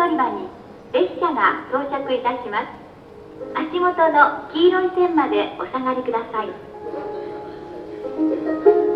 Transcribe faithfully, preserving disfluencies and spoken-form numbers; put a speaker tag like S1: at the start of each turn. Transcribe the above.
S1: り場に列車が到着いたします。足元の黄色い線までお下がりください。